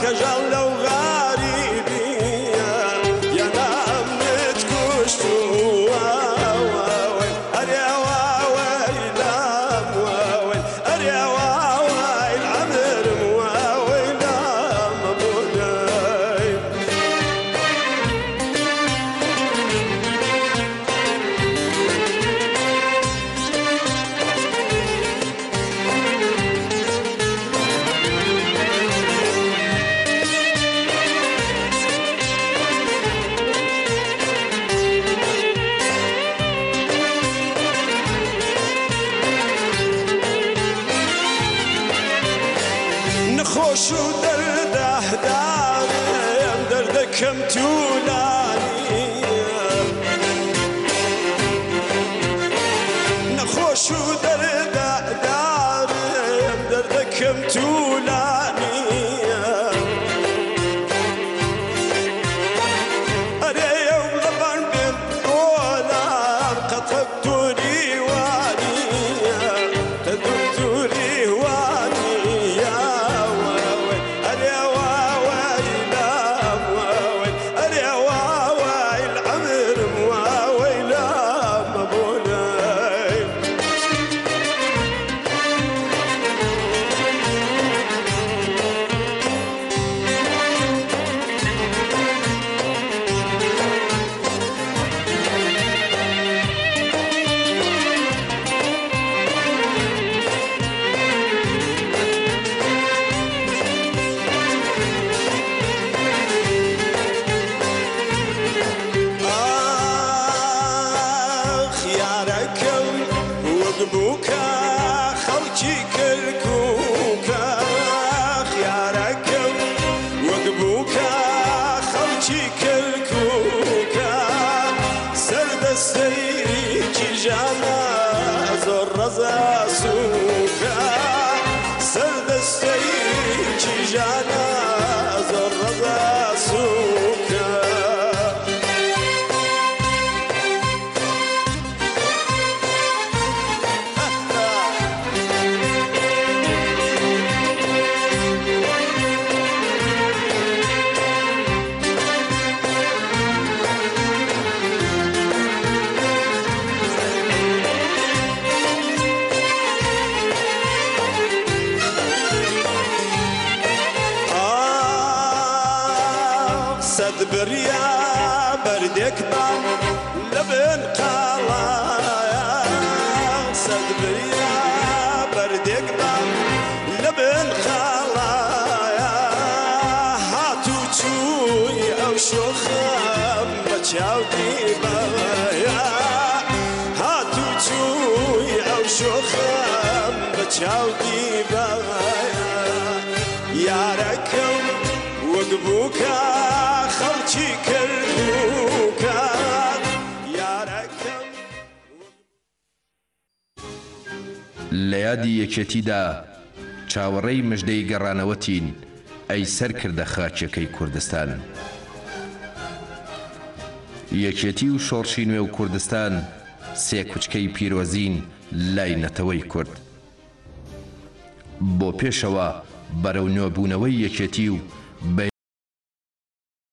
كجل لو غريبية يا نامت كشتو أريا واويل واويل أريا واويل عمر واويل مبولاي نخوش ودرده دارم دردكم تولاني نخوش ودرده دارم دردكم تولاني أري يوم لبن بالقولار قطبتوني واني تدبتوني واني وقبوكا خلجي كركوكا خياركم وقبوكا خلجي كركوكا سرد السيكي جانا زور رزا سوكا سرد السيكي جانا زور رزا سوكا بريا بردك بام لبن قالايا صد بريا بردك بام لبن قالايا هاتو تشوي او شوخم بتشاودي بايا هاتو تشوي او شوخم بتشاودي بايا يا ركم وقبوكا خلچی کردوکا یارکم لە یادی یەکێتیدا چاوەڕێی مژدەی گەڕانەوەتین ئەی سەر کردە خاچەکەی کوردستان یەکێتی و شۆڕشی نوێ و کوردستان سێ کوچکەی پیرۆزین لای نەتەوەی کورد بۆ پێشەوە بەرەو نوێبوونەوەی یەکێتی و